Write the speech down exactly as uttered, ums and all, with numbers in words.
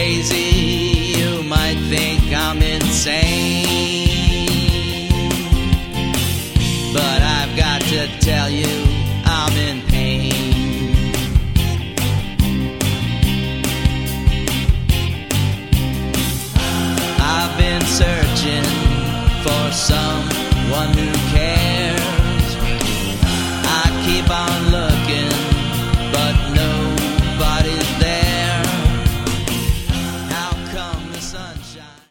crazy, you might think I'm insane, but I've got to tell you,